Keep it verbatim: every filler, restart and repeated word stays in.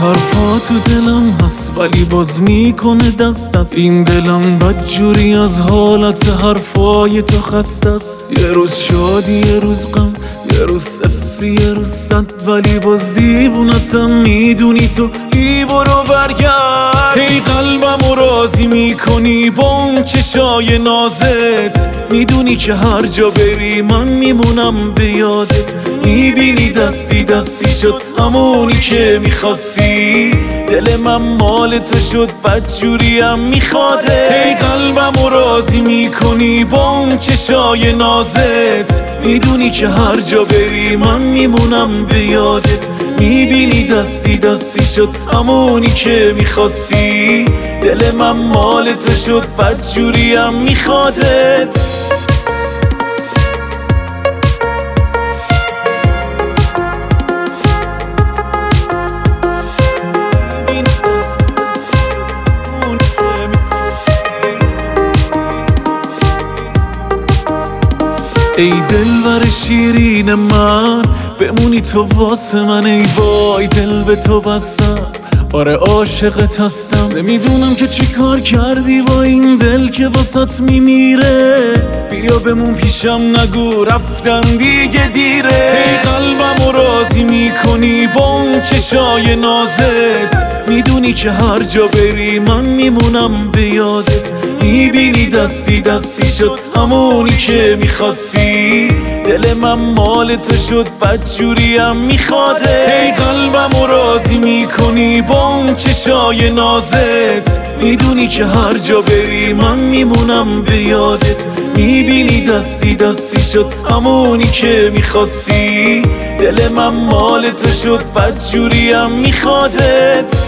حرفا تو دلم هست ولی باز میکنه دست دست. این دلم بدجوری از حالت حرفای تو خسته است. یه روز شادی یه روز غم، یه روز صفری یه روز صد، ولی باز دیوونتم میدونی تو. بی برو برگرد، هی قلبمو راضی میکنی با اون چشای نازت. میدونی که هر جا بری من میمونم به یادت. میبینی دستی دستی شد همونی که میخواستی. دل من مال تو شد بدجوریم میخواده. هی قلبمو راضی میکنی با اون چشای نازت. میدونی که هر جا بری من میمونم به یادت. میبینی دستی دستی شد همونی که میخواستی. دل من مال تو شد بدجوریم میخوادت. ای دلبر شیرین من، بمونی تو واسه من. ای وای دل به تو بستم، آره عاشقت هستم. نمیدونم که چی کار کردی با این دل که واسط میمیره. بیا بمون پیشم نگو رفتن دیگه دیره. ای قلبمو راضی میکنی با اون چشای نازت. میدونی که هر جا بری من میمونم به یادت. میبینی دستی دستی شد همونی که میخواستی. دل من مال تو شد بدجوریم میخواده. ای قلبمو راضی میکنی با اون چشای نازت. میدونی که هر جا بری من میمونم به یادت. میبینی دستی دستی شد همونی که میخواستی. دل من مال تو شد بدجوریم میخوادت.